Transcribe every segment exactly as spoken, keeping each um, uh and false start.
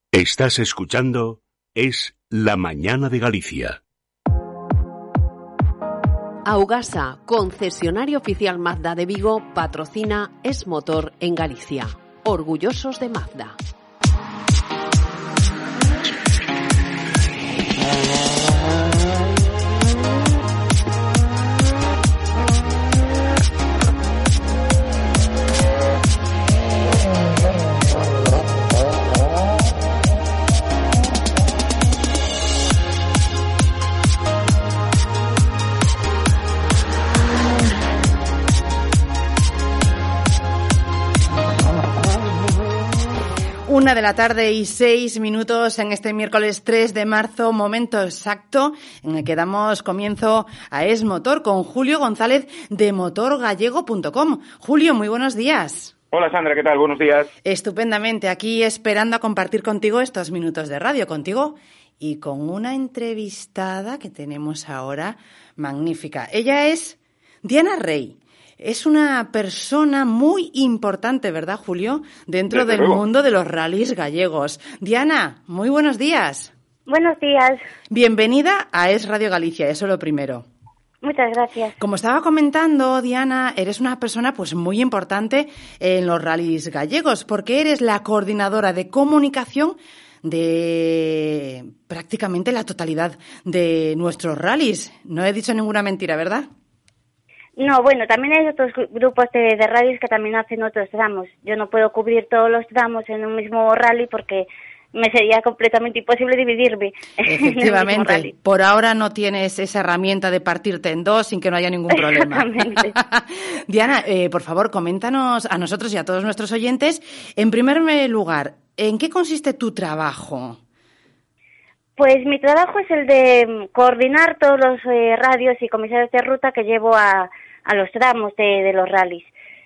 Estás escuchando Es la Mañana de Galicia. Augasa, concesionario oficial Mazda de Vigo, patrocina Es Motor en Galicia. Orgullosos de Mazda. Una de la tarde y seis minutos en este miércoles tres de marzo, momento exacto en el que damos comienzo a Es Motor con Julio González de motor gallego punto com. Julio, muy buenos días. Hola Sandra, ¿qué tal? Buenos días. Estupendamente, aquí esperando a compartir contigo estos minutos de radio, contigo y con una entrevistada que tenemos ahora magnífica. Ella es Diana Rey. Es una persona muy importante, ¿verdad, Julio? Dentro Desde del luego. mundo de los rallies gallegos. Diana, muy buenos días. Buenos días. Bienvenida a Es Radio Galicia, eso lo primero. Muchas gracias. Como estaba comentando, Diana, eres una persona pues muy importante en los rallies gallegos, porque eres la coordinadora de comunicación de prácticamente la totalidad de nuestros rallies. No he dicho ninguna mentira, ¿verdad? No, bueno, también hay otros grupos de, de rallies que también hacen otros tramos. Yo no puedo cubrir todos los tramos en un mismo rally porque me sería completamente imposible dividirme. Efectivamente, en por ahora no tienes esa herramienta de partirte en dos sin que no haya ningún problema. Exactamente. Diana, eh, por favor, coméntanos a nosotros y a todos nuestros oyentes, en primer lugar, ¿en qué consiste tu trabajo? Pues mi trabajo es el de coordinar todos los eh, radios y comisarios de ruta que llevo a, a los tramos de, de los rallies.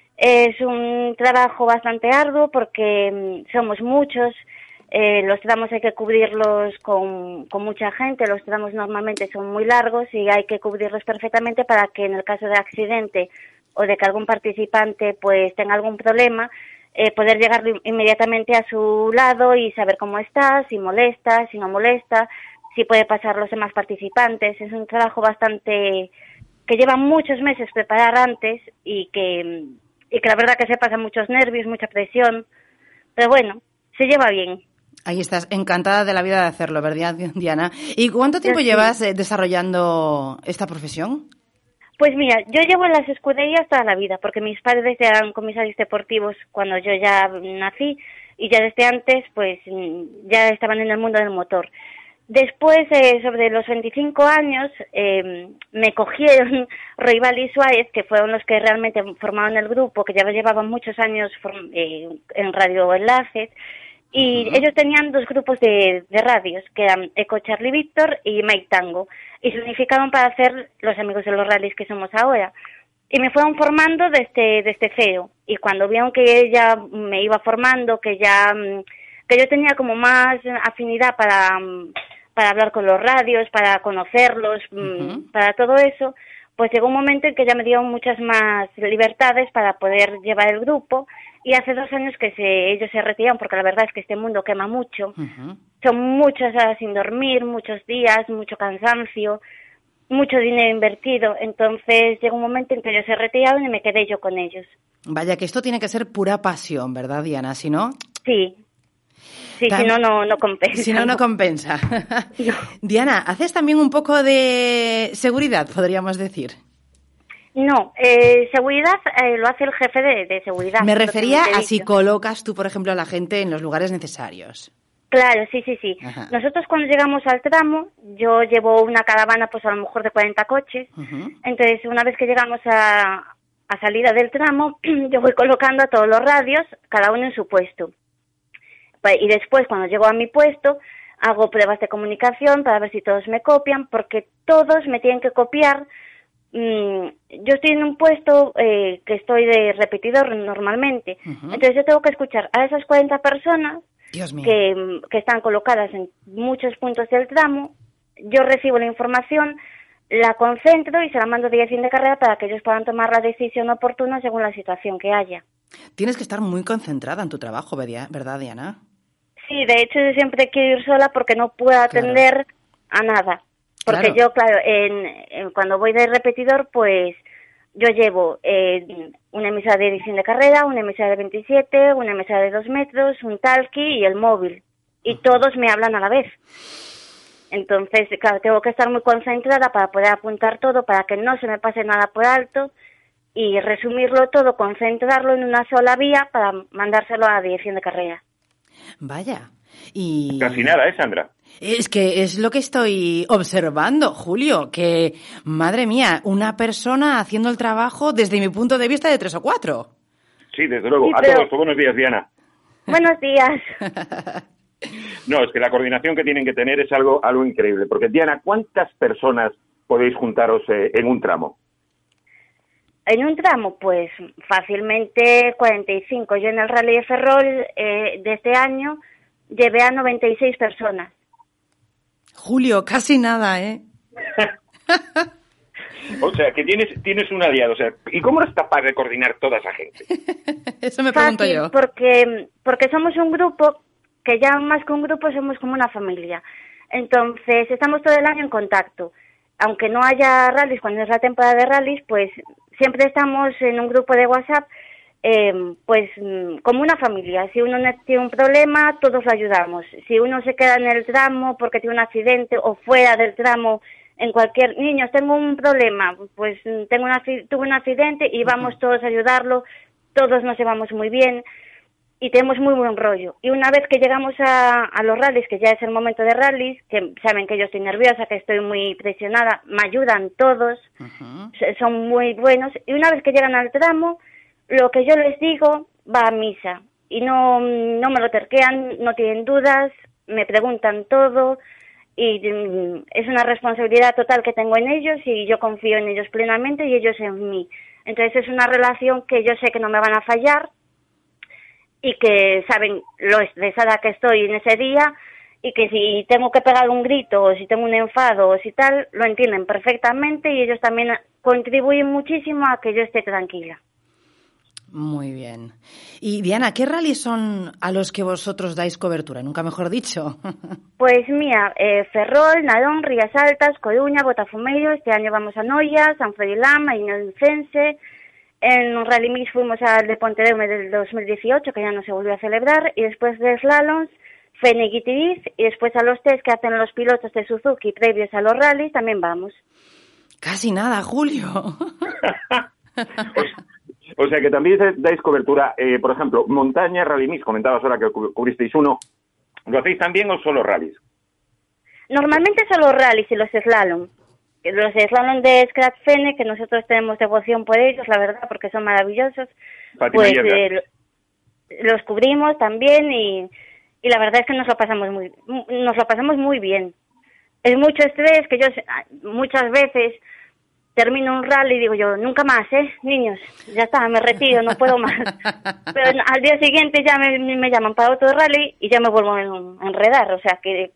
Es un trabajo bastante arduo porque um, somos muchos, eh, los tramos hay que cubrirlos con, con mucha gente, los tramos normalmente son muy largos y hay que cubrirlos perfectamente para que en el caso de accidente o de que algún participante pues tenga algún problema, Eh, poder llegar inmediatamente a su lado y saber cómo está, si molesta, si no molesta, si puede pasar los demás participantes. Es un trabajo bastante que lleva muchos meses preparar antes y que, y que la verdad que se pasan muchos nervios, mucha presión, pero bueno, se lleva bien. Ahí estás, encantada de la vida de hacerlo, ¿verdad, Diana? ¿Y cuánto tiempo sí. llevas eh, desarrollando esta profesión? Pues mira, yo llevo en las escuderías toda la vida, porque mis padres eran comisarios deportivos cuando yo ya nací y ya desde antes pues ya estaban en el mundo del motor. Después, eh, sobre los veinticinco años, eh, me cogieron Roibal y Suárez, que fueron los que realmente formaron el grupo, que ya llevaban muchos años eh, en Radio Enlaces, y uh-huh. ellos tenían dos grupos de, de radios, que eran Eco Charlie Víctor y Mike Tango, y se unificaron para hacer los amigos de los rallies que somos ahora. Y me fueron formando desde, desde cero, y cuando vieron que ya me iba formando, que ya que yo tenía como más afinidad para, para hablar con los radios, para conocerlos, uh-huh. para todo eso, pues llegó un momento en que ya me dieron muchas más libertades para poder llevar el grupo. Y hace dos años que se, ellos se retiran, porque la verdad es que este mundo quema mucho. Uh-huh. Son muchas horas sin dormir, muchos días, mucho cansancio, mucho dinero invertido. Entonces llegó un momento en que ellos se retiraron y me quedé yo con ellos. Vaya, que esto tiene que ser pura pasión, ¿verdad, Diana? Si no... Sí. Sí, Tam- si no, no, no compensa. Si no, no compensa. No. Diana, ¿haces también un poco de seguridad, podríamos decir? No, eh, seguridad eh, lo hace el jefe de, de seguridad. Me refería a si colocas tú, por ejemplo, a la gente en los lugares necesarios. Claro, sí, sí, sí. Ajá. Nosotros cuando llegamos al tramo, yo llevo una caravana pues a lo mejor de cuarenta coches, uh-huh. entonces una vez que llegamos a, a salida del tramo, yo voy colocando a todos los radios, cada uno en su puesto. Y después, cuando llego a mi puesto, hago pruebas de comunicación para ver si todos me copian, porque todos me tienen que copiar. Yo estoy en un puesto eh, que estoy de repetidor normalmente, uh-huh. entonces yo tengo que escuchar a esas cuarenta personas que, que están colocadas en muchos puntos del tramo. Yo recibo la información, la concentro y se la mando de fin de carrera para que ellos puedan tomar la decisión oportuna según la situación que haya. Tienes que estar muy concentrada en tu trabajo, ¿verdad, Diana? Sí, Sí, de hecho yo siempre quiero ir sola porque no puedo atender claro. a nada. Porque claro. yo, claro, en, en, cuando voy de repetidor, pues yo llevo eh, una emisora de edición de carrera, una emisora de veintisiete, una emisora de dos metros, un talkie y el móvil. Y todos me hablan a la vez. Entonces, claro, tengo que estar muy concentrada para poder apuntar todo, para que no se me pase nada por alto y resumirlo todo, concentrarlo en una sola vía para mandárselo a la dirección de carrera. Vaya. Y... Casi nada, ¿eh, Sandra? Es que es lo que estoy observando, Julio, que, madre mía, una persona haciendo el trabajo desde mi punto de vista de tres o cuatro. Sí, desde luego. Sí, a pero... todos, buenos días, Diana. Buenos días. No, es que la coordinación que tienen que tener es algo, algo increíble. Porque, Diana, ¿cuántas personas podéis juntaros eh, en un tramo? En un tramo, pues, fácilmente cuarenta y cinco. Yo en el Rally de Ferrol eh, de este año llevé a noventa y seis personas. Julio, casi nada, ¿eh? O sea, que tienes tienes un aliado. O sea, ¿y cómo eres capaz de coordinar toda esa gente? Eso me pregunto Fácil, yo. Porque, porque somos un grupo, que ya más que un grupo somos como una familia. Entonces, estamos todo el año en contacto. Aunque no haya rallies, cuando es la temporada de rallies, pues siempre estamos en un grupo de WhatsApp, eh, pues como una familia. Si uno tiene un problema, todos lo ayudamos. Si uno se queda en el tramo porque tiene un accidente o fuera del tramo, en cualquier... Niños, tengo un problema, pues tengo una, tuve un accidente y vamos todos a ayudarlo, todos nos llevamos muy bien y tenemos muy buen rollo. Y una vez que llegamos a, a los rallies, que ya es el momento de rallies, que saben que yo estoy nerviosa, que estoy muy presionada, me ayudan todos, uh-huh. son muy buenos. Y una vez que llegan al tramo, lo que yo les digo va a misa. Y no, no me lo terquean, no tienen dudas, me preguntan todo... Y es una responsabilidad total que tengo en ellos y yo confío en ellos plenamente y ellos en mí. Entonces es una relación que yo sé que no me van a fallar y que saben lo estresada que estoy en ese día y que si tengo que pegar un grito o si tengo un enfado o si tal, lo entienden perfectamente y ellos también contribuyen muchísimo a que yo esté tranquila. Muy bien. Y Diana, ¿qué rallies son a los que vosotros dais cobertura? Nunca mejor dicho. Pues mira, eh, Ferrol, Narón, Rías Altas, Coruña, Botafumeiro, este año vamos a Noia, San Froilán, Marinense. En un Rally Mix fuimos al de Pontedeume del dos mil dieciocho, que ya no se volvió a celebrar, y después de slaloms, Fenec y Tiriz, y después a los test que hacen los pilotos de Suzuki previos a los rallies, también vamos. Casi nada, Julio. Pues... O sea que también dais cobertura, eh, por ejemplo, montaña, rally mix, comentabas ahora que cubristeis uno. ¿Lo hacéis también o solo rallies? Normalmente solo rallies y los slalom. Los slalom de Scratch Fene, que nosotros tenemos devoción por ellos, la verdad, porque son maravillosos. Fátima pues eh, los cubrimos también y, y la verdad es que nos lo pasamos muy, nos lo pasamos muy bien. Es mucho estrés que yo muchas veces... termino un rally y digo yo, nunca más, ¿eh? Niños, ya está, me retiro, no puedo más. Pero al día siguiente ya me, me llaman para otro rally y ya me vuelvo a enredar, o sea que...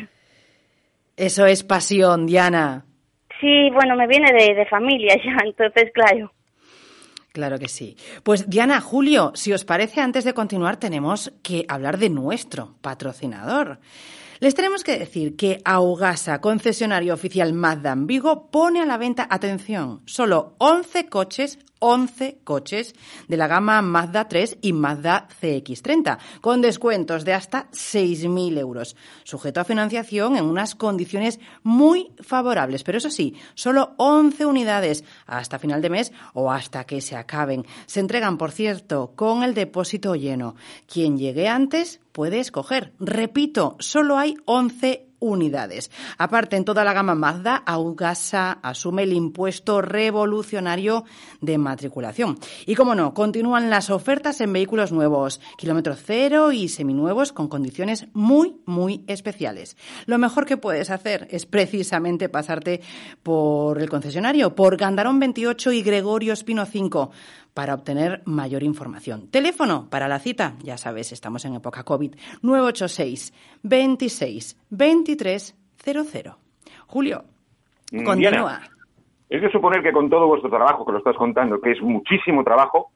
Eso es pasión, Diana. Sí, bueno, me viene de, de familia ya, entonces, claro. Claro que sí. Pues Diana, Julio, si os parece, antes de continuar tenemos que hablar de nuestro patrocinador. Les tenemos que decir que Augasa, concesionario oficial Mazda en Vigo, pone a la venta, atención, solo once coches, once coches de la gama Mazda tres y Mazda C X treinta, con descuentos de hasta seis mil euros, sujeto a financiación en unas condiciones muy favorables. Pero eso sí, solo once unidades hasta final de mes o hasta que se acaben. Se entregan, por cierto, con el depósito lleno. Quien llegue antes puede escoger. Repito, solo hay once unidades. Aparte, en toda la gama Mazda, Augasa asume el impuesto revolucionario de matriculación. Y como no, continúan las ofertas en vehículos nuevos, kilómetro cero y seminuevos con condiciones muy, muy especiales. Lo mejor que puedes hacer es precisamente pasarte por el concesionario, por Gandarón veintiocho y Gregorio Espino cinco, para obtener mayor información. Teléfono para la cita, ya sabes, estamos en época COVID, nueve ocho seis, veintiséis, veintitrés cero cero. Julio, continúa. Diana, es de suponer que con todo vuestro trabajo, que lo estás contando, que es muchísimo trabajo,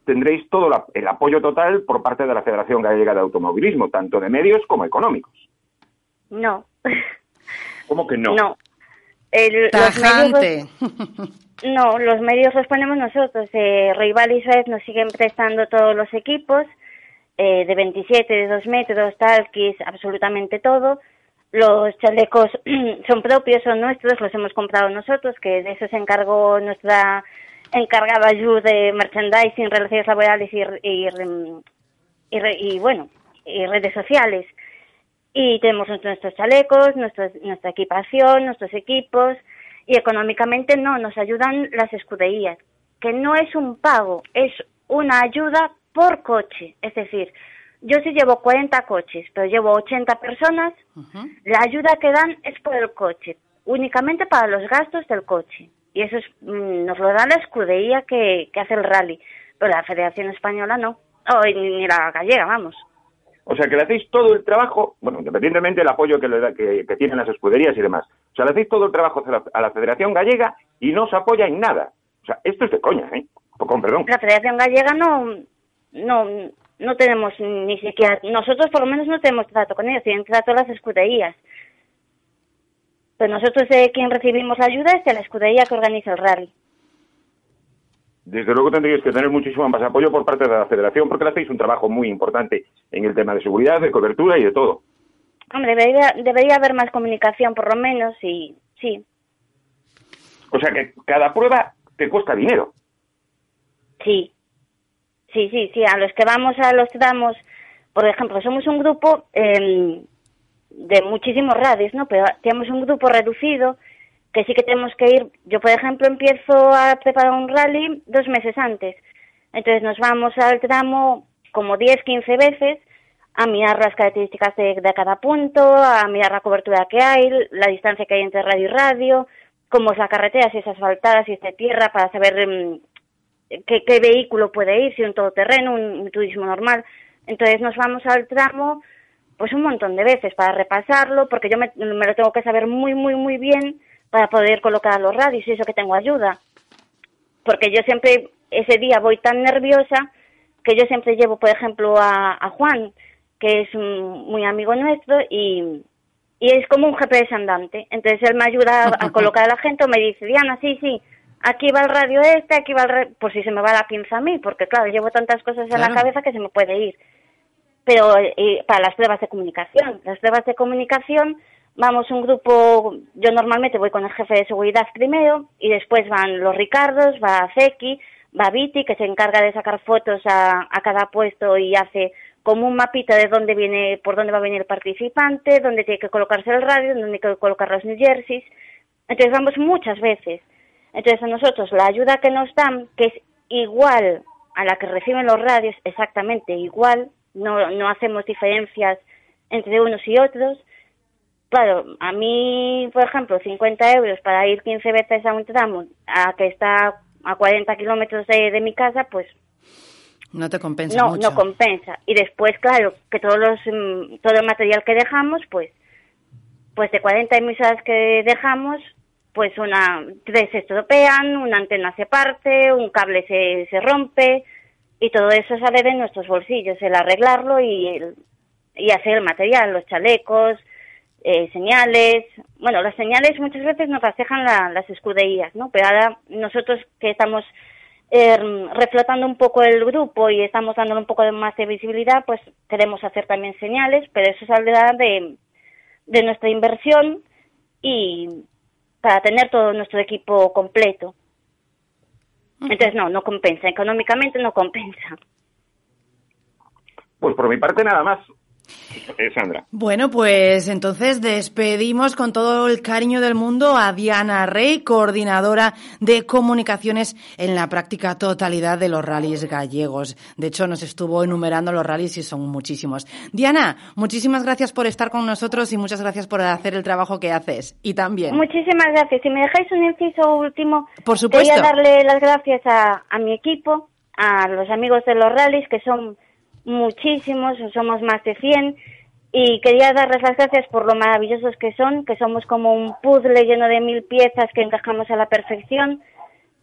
tendréis todo la, el apoyo total por parte de la Federación Gallega de Automovilismo, tanto de medios como económicos. No. ¿Cómo que no? No. El, Tajante. Los medios, no, los medios los ponemos nosotros. Eh, Rival y Suez nos siguen prestando todos los equipos, eh, de veintisiete, de dos metros, talquis, absolutamente todo. Los chalecos son propios, son nuestros, los hemos comprado nosotros, que de eso se encargó nuestra encargada Yu de merchandising, relaciones laborales y, y, y, y, y bueno, y redes sociales. Y tenemos nuestros chalecos, nuestros, nuestra equipación, nuestros equipos, y económicamente no, nos ayudan las escuderías, que no es un pago, es una ayuda por coche. Es decir, yo sí llevo cuarenta coches, pero llevo ochenta personas, uh-huh. La ayuda que dan es por el coche, únicamente para los gastos del coche. Y eso es, nos lo da la escudería que, que hace el rally, pero la Federación Española no, o ni, ni la gallega, vamos. O sea, que le hacéis todo el trabajo, bueno, independientemente del apoyo que, le da, que, que tienen las escuderías y demás. O sea, le hacéis todo el trabajo a la, a la Federación Gallega y no os apoya en nada. O sea, esto es de coña, ¿eh? Con perdón. La Federación Gallega no, no, no tenemos ni siquiera, nosotros por lo menos no tenemos trato con ellos, tienen trato las escuderías. Pero nosotros de quien recibimos la ayuda es de la escudería que organiza el rally. Desde luego tendríais que tener muchísimo más apoyo por parte de la Federación, porque le hacéis un trabajo muy importante en el tema de seguridad, de cobertura y de todo. Hombre, debería, debería haber más comunicación, por lo menos, y sí. O sea, que cada prueba te cuesta dinero. Sí, sí, sí, sí. A los que vamos a los tramos, por ejemplo, somos un grupo eh, de muchísimos rallies, ¿no? Pero tenemos un grupo reducido que sí que tenemos que ir. Yo, por ejemplo, empiezo a preparar un rally dos meses antes. Entonces nos vamos al tramo como diez, quince veces a mirar las características de, de cada punto, a mirar la cobertura que hay, la distancia que hay entre radio y radio, cómo es la carretera, si es asfaltada, si es de tierra, para saber um, qué, qué vehículo puede ir, si un todoterreno, un, un turismo normal. Entonces nos vamos al tramo pues un montón de veces para repasarlo, porque yo me, me lo tengo que saber muy, muy, muy bien para poder colocar a los radios, y eso que tengo ayuda. Porque yo siempre, ese día voy tan nerviosa, que yo siempre llevo, por ejemplo, a, a Juan, que es un, muy amigo nuestro, y, y es como un G P S andante. Entonces él me ayuda a, a colocar a la gente, o me dice, Diana, sí, sí, aquí va el radio este, aquí va el radio, por si se me va la pinza a mí, porque claro, llevo tantas cosas claro. en la cabeza que se me puede ir. Pero eh, para las pruebas de comunicación, las pruebas de comunicación, vamos un grupo, yo normalmente voy con el jefe de seguridad primero, y después van los Ricardos, va Zeki, va Viti, que se encarga de sacar fotos a, a cada puesto y hace como un mapita de dónde viene, por dónde va a venir el participante, dónde tiene que colocarse el radio, dónde hay que colocar los New Jerseys. Entonces vamos muchas veces. Entonces a nosotros la ayuda que nos dan, que es igual a la que reciben los radios, exactamente igual, no, no hacemos diferencias entre unos y otros. Claro, a mí, por ejemplo, cincuenta euros para ir quince veces a un tramo a que está a cuarenta kilómetros de, de mi casa, pues no te compensa no, mucho. No compensa. Y después, claro, que todos los todo el material que dejamos, pues pues de cuarenta emisoras que dejamos, pues una tres se estropean, una antena se parte, un cable se, se rompe, y todo eso sale de nuestros bolsillos, el arreglarlo y, el, y hacer el material, los chalecos, Eh, señales, bueno, las señales muchas veces nos las dejan la, las escuderías, ¿no? Pero ahora nosotros que estamos eh, reflotando un poco el grupo y estamos dándole un poco de más de visibilidad, pues queremos hacer también señales, pero eso saldrá de, de nuestra inversión y para tener todo nuestro equipo completo. Entonces no, no compensa, económicamente no compensa. Pues por mi parte nada más. Eh, Sandra. Bueno, pues entonces despedimos con todo el cariño del mundo a Diana Rey, coordinadora de comunicaciones en la práctica totalidad de los rallies gallegos. De hecho, nos estuvo enumerando los rallies y son muchísimos. Diana, muchísimas gracias por estar con nosotros y muchas gracias por hacer el trabajo que haces. Y también... Muchísimas gracias. Si me dejáis un inciso último, por supuesto, quería darle las gracias a, a mi equipo, a los amigos de los rallies, que son muchísimos, somos más de cien, y quería darles las gracias por lo maravillosos que son, que somos como un puzzle lleno de mil piezas que encajamos a la perfección,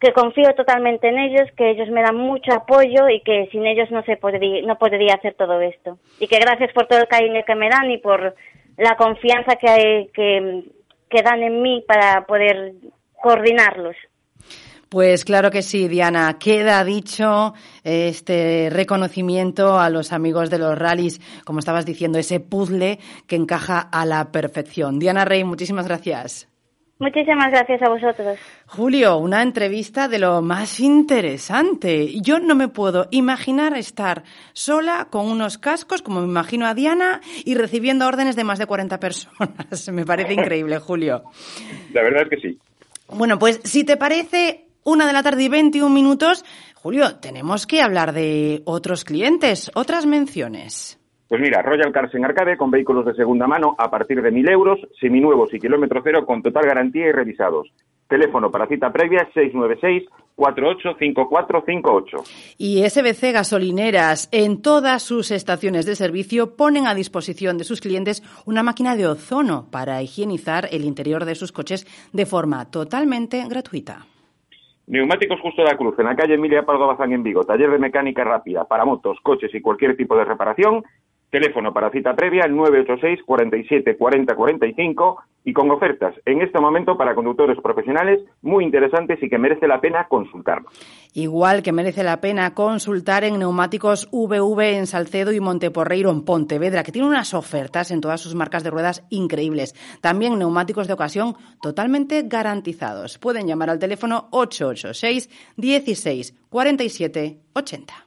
que confío totalmente en ellos, que ellos me dan mucho apoyo y que sin ellos no se podría, no podría hacer todo esto. Y que gracias por todo el cariño que me dan y por la confianza que, hay, que, que dan en mí para poder coordinarlos. Pues claro que sí, Diana. Queda dicho este reconocimiento a los amigos de los rallies, como estabas diciendo, ese puzzle que encaja a la perfección. Diana Rey, muchísimas gracias. Muchísimas gracias a vosotros. Julio, una entrevista de lo más interesante. Yo no me puedo imaginar estar sola con unos cascos, como me imagino a Diana, y recibiendo órdenes de más de cuarenta personas. Me parece increíble, Julio. La verdad es que sí. Bueno, pues si te parece, una de la tarde y veintiún minutos, Julio, tenemos que hablar de otros clientes, otras menciones. Pues mira, Royal Cars en Arcade con vehículos de segunda mano a partir de mil euros, seminuevos y kilómetro cero con total garantía y revisados. Teléfono para cita previa seis nueve seis, cuatro ocho cinco cuatro cinco ocho. Y S B C Gasolineras en todas sus estaciones de servicio ponen a disposición de sus clientes una máquina de ozono para higienizar el interior de sus coches de forma totalmente gratuita. Neumáticos Justo de la Cruz, en la calle Emilia Pardo Bazán en Vigo, taller de mecánica rápida para motos, coches y cualquier tipo de reparación. Teléfono para cita previa el nueve ocho seis, cuarenta y siete, cuarenta, cuarenta y cinco y con ofertas en este momento para conductores profesionales muy interesantes y que merece la pena consultarlos. Igual que merece la pena consultar en Neumáticos V V en Salcedo y Monteporreiro en Pontevedra, que tiene unas ofertas en todas sus marcas de ruedas increíbles. También neumáticos de ocasión totalmente garantizados. Pueden llamar al teléfono ocho ocho seis, dieciséis, cuarenta y siete, ochenta.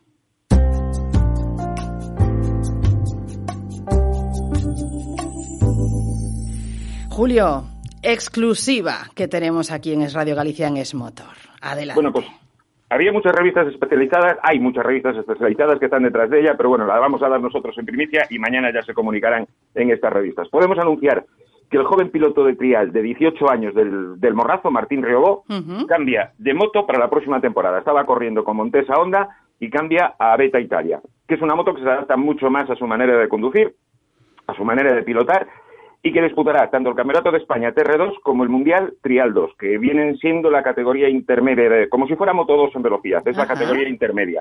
Julio, exclusiva que tenemos aquí en Es Radio Galicia en Es Motor. Adelante. Bueno, pues había muchas revistas especializadas, hay muchas revistas especializadas que están detrás de ella, pero bueno, la vamos a dar nosotros en primicia y mañana ya se comunicarán en estas revistas. Podemos anunciar que el joven piloto de trial de dieciocho años del, del Morrazo, Martín Riobó, uh-huh. cambia de moto para la próxima temporada. Estaba corriendo con Montesa Honda y cambia a Beta Italia, que es una moto que se adapta mucho más a su manera de conducir, a su manera de pilotar, y que disputará tanto el Campeonato de España T R dos como el Mundial Trial dos, que vienen siendo la categoría intermedia, de, como si fuera Moto dos en velocidad, es Ajá. la categoría intermedia.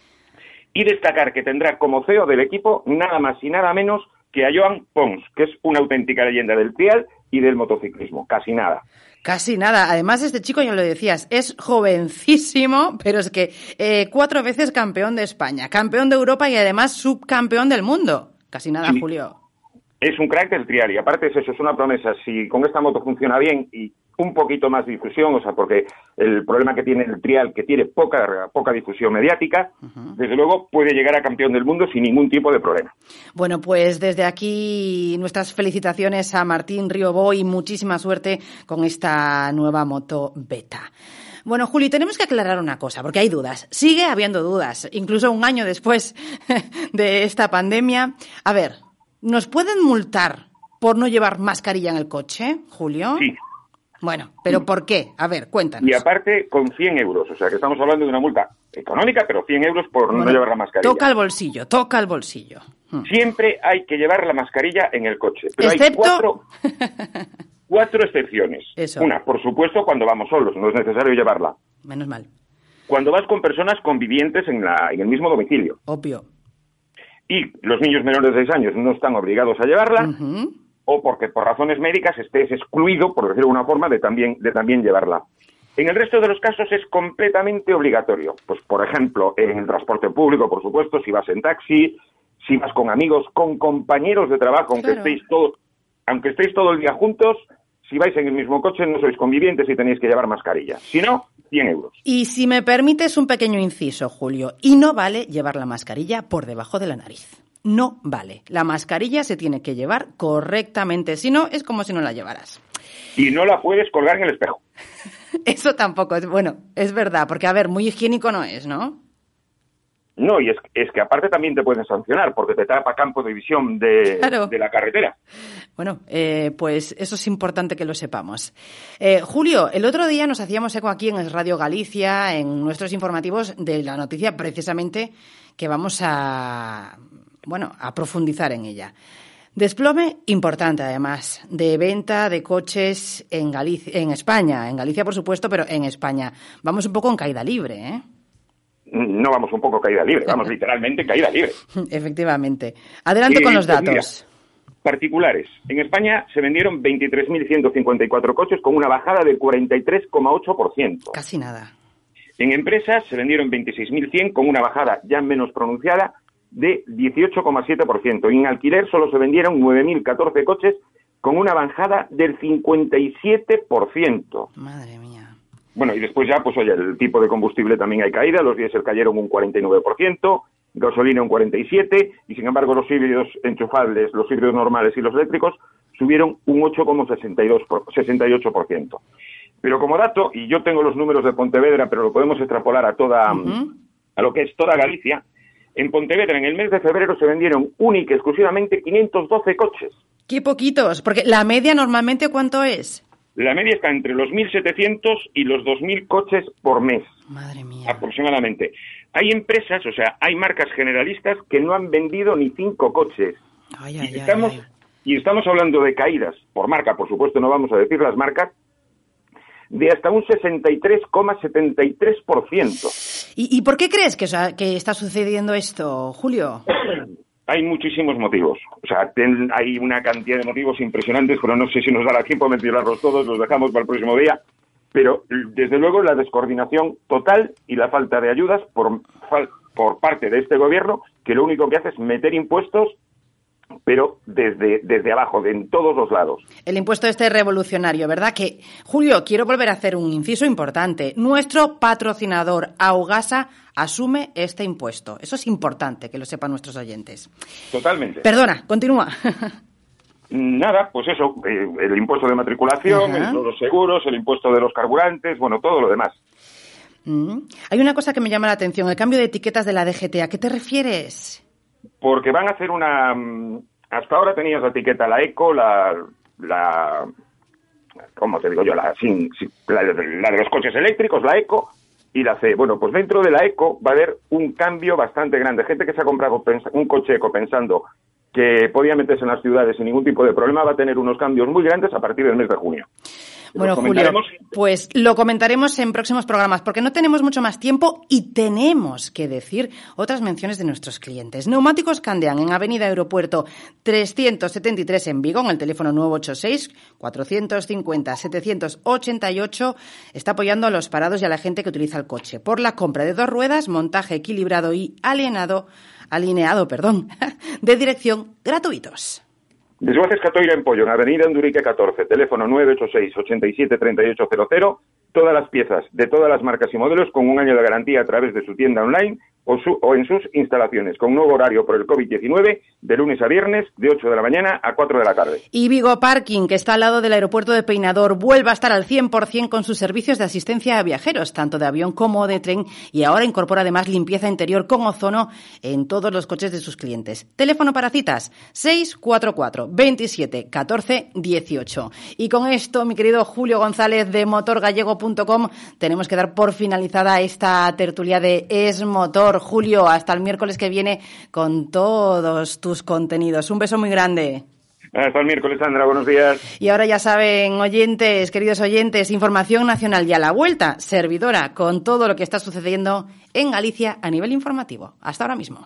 Y destacar que tendrá como C E O del equipo nada más y nada menos que a Joan Pons, que es una auténtica leyenda del trial y del motociclismo, casi nada. Casi nada. Además, este chico, ya lo decías, es jovencísimo, pero es que eh, cuatro veces campeón de España, campeón de Europa y además subcampeón del mundo. Casi nada, sí. Julio. Es un crack del trial y aparte es eso, es una promesa. Si con esta moto funciona bien y un poquito más de difusión, o sea, porque el problema que tiene el trial, que tiene poca poca difusión mediática, uh-huh. desde luego puede llegar a campeón del mundo sin ningún tipo de problema. Bueno, pues desde aquí nuestras felicitaciones a Martín Riobó y muchísima suerte con esta nueva moto Beta. Bueno, Juli, tenemos que aclarar una cosa, porque hay dudas. Sigue habiendo dudas, incluso un año después de esta pandemia. A ver, ¿nos pueden multar por no llevar mascarilla en el coche, Julio? Sí. Bueno, ¿pero por qué? A ver, cuéntanos. Y aparte con cien euros, o sea que estamos hablando de una multa económica, pero cien euros por bueno, no llevar la mascarilla. Toca el bolsillo, toca el bolsillo. Siempre hay que llevar la mascarilla en el coche, pero Excepto... hay cuatro, cuatro excepciones. Eso. Una, por supuesto, cuando vamos solos, no es necesario llevarla. Menos mal. Cuando vas con personas convivientes en, la, en el mismo domicilio. Obvio. Y los niños menores de seis años no están obligados a llevarla, uh-huh. o porque por razones médicas estés excluido, por decirlo de una forma, de también, de también llevarla. En el resto de los casos es completamente obligatorio. Pues, por ejemplo, en el transporte público, por supuesto, si vas en taxi, si vas con amigos, con compañeros de trabajo, aunque claro. estéis todos, aunque estéis todo el día juntos, si vais en el mismo coche no sois convivientes y tenéis que llevar mascarilla. Si no, cien euros. Y si me permites un pequeño inciso, Julio, y no vale llevar la mascarilla por debajo de la nariz. No vale. La mascarilla se tiene que llevar correctamente, si no, es como si no la llevaras. Y no la puedes colgar en el espejo. Eso tampoco es, bueno, es verdad, porque a ver, muy higiénico no es, ¿no? No, y es, es que aparte también te pueden sancionar porque te tapa campo de visión de, claro. de la carretera. Bueno, eh, pues eso es importante que lo sepamos. Eh, Julio, el otro día nos hacíamos eco aquí en Radio Galicia, en nuestros informativos, de la noticia precisamente que vamos a, bueno, a profundizar en ella. Desplome importante, además, de venta de coches en Galicia, en España. En Galicia, por supuesto, pero en España. Vamos un poco en caída libre, ¿eh? No vamos un poco caída libre, vamos literalmente caída libre. Efectivamente. Adelante eh, con los datos. Mira, particulares. En España se vendieron veintitrés mil ciento cincuenta y cuatro coches con una bajada del cuarenta y tres coma ocho por ciento. Casi nada. En empresas se vendieron veintiséis mil cien con una bajada ya menos pronunciada de dieciocho coma siete por ciento. En alquiler solo se vendieron nueve mil catorce coches con una bajada del cincuenta y siete por ciento. Madre mía. Bueno, y después ya, pues oye, el tipo de combustible también hay caída, los diésel cayeron un cuarenta y nueve por ciento, gasolina un cuarenta y siete por ciento, y sin embargo los híbridos enchufables, los híbridos normales y los eléctricos subieron un ocho coma sesenta y ocho por ciento. Pero como dato, y yo tengo los números de Pontevedra, pero lo podemos extrapolar a toda, uh-huh. a lo que es toda Galicia. En Pontevedra, en el mes de febrero, se vendieron única y exclusivamente quinientos doce coches. ¡Qué poquitos! Porque la media normalmente, ¿cuánto es? La media está entre los mil setecientos y los dos mil coches por mes. Madre mía. Aproximadamente. Hay empresas, o sea, hay marcas generalistas que no han vendido ni cinco coches. Ay, ay, y, estamos, ay, ay. y estamos hablando de caídas, por marca, por supuesto, no vamos a decir las marcas, de hasta un sesenta y tres coma setenta y tres por ciento. ¿Y, ¿Y por qué crees que, o sea, que está sucediendo esto, Julio? Hay muchísimos motivos. O sea, ten, hay una cantidad de motivos impresionantes, pero no sé si nos dará tiempo a mencionarlos todos, los dejamos para el próximo día. Pero, desde luego, la descoordinación total y la falta de ayudas por, por parte de este gobierno, que lo único que hace es meter impuestos, pero desde, desde abajo, de en todos los lados. El impuesto este revolucionario, ¿verdad? Que, Julio, quiero volver a hacer un inciso importante. Nuestro patrocinador, Augasa, asume este impuesto. Eso es importante que lo sepan nuestros oyentes. Totalmente. Perdona, continúa. Nada, pues eso, eh, el impuesto de matriculación, el, los seguros, el impuesto de los carburantes, bueno, todo lo demás. Mm. Hay una cosa que me llama la atención, el cambio de etiquetas de la D G T. ¿A qué te refieres? Porque van a hacer una... Hasta ahora tenías la etiqueta, la eco, la... la ¿cómo te digo yo? La, sin, sin, la, la de los coches eléctricos, la eco, y la C. Bueno, pues dentro de la eco va a haber un cambio bastante grande. Gente que se ha comprado un coche eco pensando que podía meterse en las ciudades sin ningún tipo de problema va a tener unos cambios muy grandes a partir del mes de junio. Bueno, Julio, pues lo comentaremos en próximos programas, porque no tenemos mucho más tiempo y tenemos que decir otras menciones de nuestros clientes. Neumáticos Candean, en Avenida Aeropuerto trescientos setenta y tres en Vigo, en el teléfono nueve ocho seis, cuatro cinco cero, siete ocho ocho, está apoyando a los parados y a la gente que utiliza el coche por la compra de dos ruedas, montaje equilibrado y alienado, alineado, perdón, de dirección gratuitos. Desguaces Catoira en Pollo, en Avenida Andurique catorce, teléfono nueve ocho seis, ochenta y siete, treinta y ocho cero cero, todas las piezas de todas las marcas y modelos con un año de garantía a través de su tienda online o, su, o en sus instalaciones, con nuevo horario por el COVID diecinueve, de lunes a viernes, de ocho de la mañana a cuatro de la tarde. Y Vigo Parking, que está al lado del aeropuerto de Peinador, vuelve a estar al cien por ciento con sus servicios de asistencia a viajeros, tanto de avión como de tren, y ahora incorpora además limpieza interior con ozono en todos los coches de sus clientes. Teléfono para citas, seis cuatro cuatro, veintisiete, catorce, dieciocho. Y con esto, mi querido Julio González de motor gallego punto com, tenemos que dar por finalizada esta tertulia de Es Motor. Julio, hasta el miércoles que viene con todos tus contenidos. Un beso muy grande. Hasta el miércoles, Sandra. Buenos días. Y ahora ya saben, oyentes, queridos oyentes, información nacional y a la vuelta, servidora, con todo lo que está sucediendo en Galicia a nivel informativo. Hasta ahora mismo.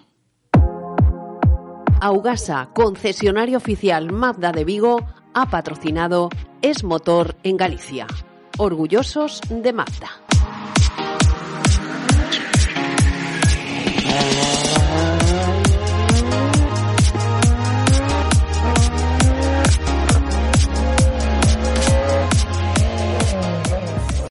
Augasa, concesionario oficial Mazda de Vigo, ha patrocinado Es Motor en Galicia. Orgullosos de Mazda.